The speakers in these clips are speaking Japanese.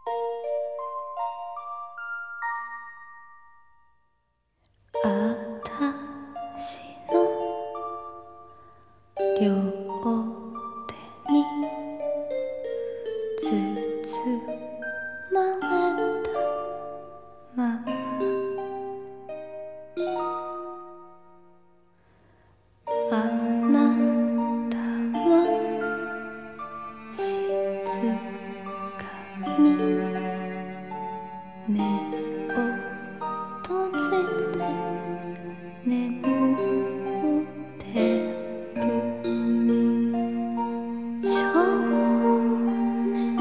あたしの両手に包まれたままあなたは静かに目を閉じて眠ってる少年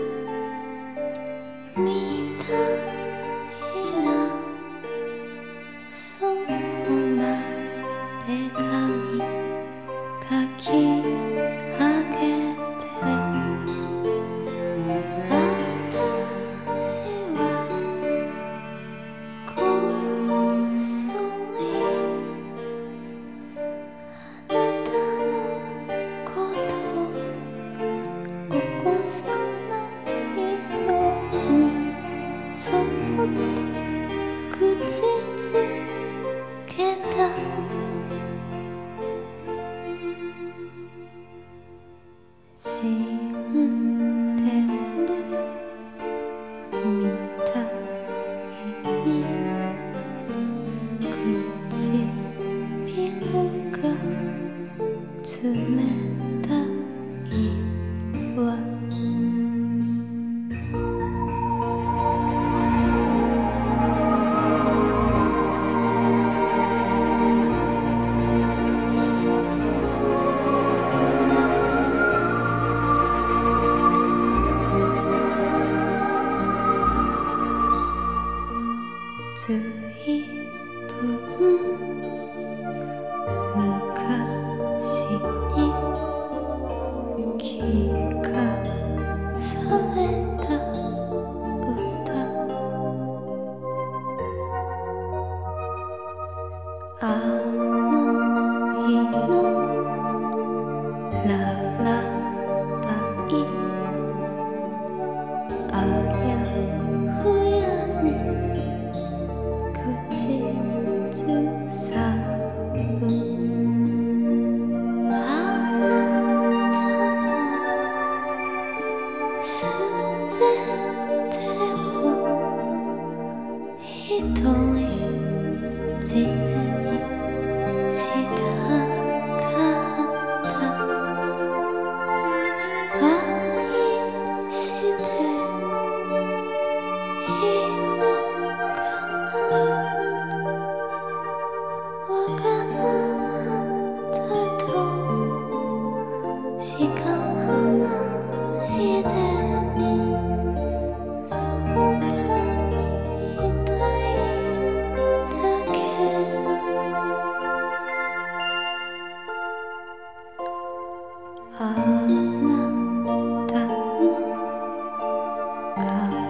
みたいなそんな絵紙描き上げて私はこっそりあなたのこと起こさないようにそっと口づけた死んでるみたいに唇が冷たいわずいぶん昔に聞かされた歌あの日のララバイあやふやに口ずさむあなたのすべてを一人自分にしたかった愛しているからわがままだと叱らないでそばにいたいだけあなたの顔